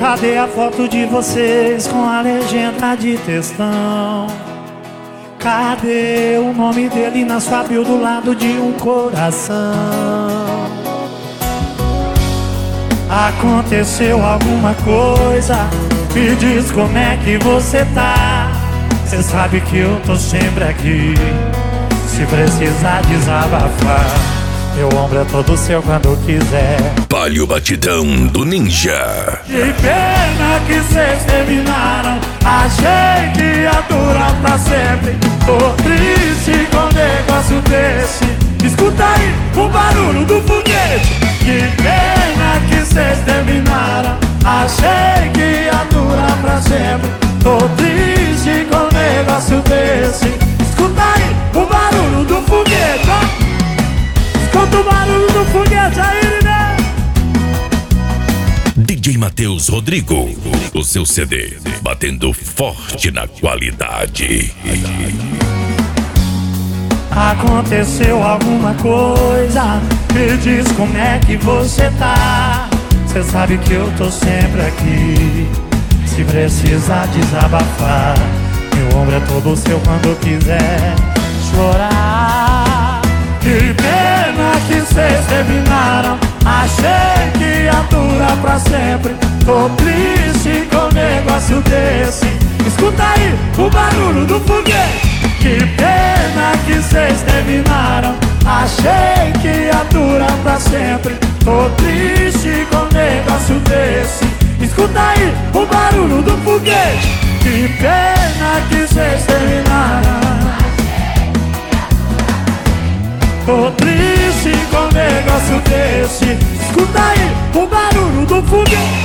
Cadê a foto de vocês com a legenda de textão? Cadê o nome dele na sua bio do lado de um coração? Aconteceu alguma coisa? Me diz como é que você tá. Cê sabe que eu tô sempre aqui, se precisar desabafar. Meu ombro é todo seu quando quiser. Palio Batidão do Ninja. Que pena que cês terminaram. Achei que ia durar pra sempre. Tô triste com um negócio desse. Escuta aí o barulho do foguete. Que pena que cês terminaram. Achei que ia durar pra sempre. Tô triste com um negócio desse. Escuta aí o barulho do foguete, ó. Escuta o barulho do foguete aí, né? DJ Matheus Rodrigo, o seu CD batendo forte na qualidade. Aconteceu alguma coisa? Me diz como é que você tá. Cê sabe que eu tô sempre aqui, se precisar desabafar. Meu ombro é todo seu quando quiser chorar. Que pena que cês terminaram. Achei que ia durar pra sempre. Tô triste com um negócio desse. Escuta aí o barulho do foguete. Que pena que cês terminaram. Achei que ia durar pra sempre. Tô triste com um negócio desse. Escuta aí o barulho do foguete. Que pena que cês terminaram. Tô triste com um negócio desse. Escuta aí o barulho do foguete.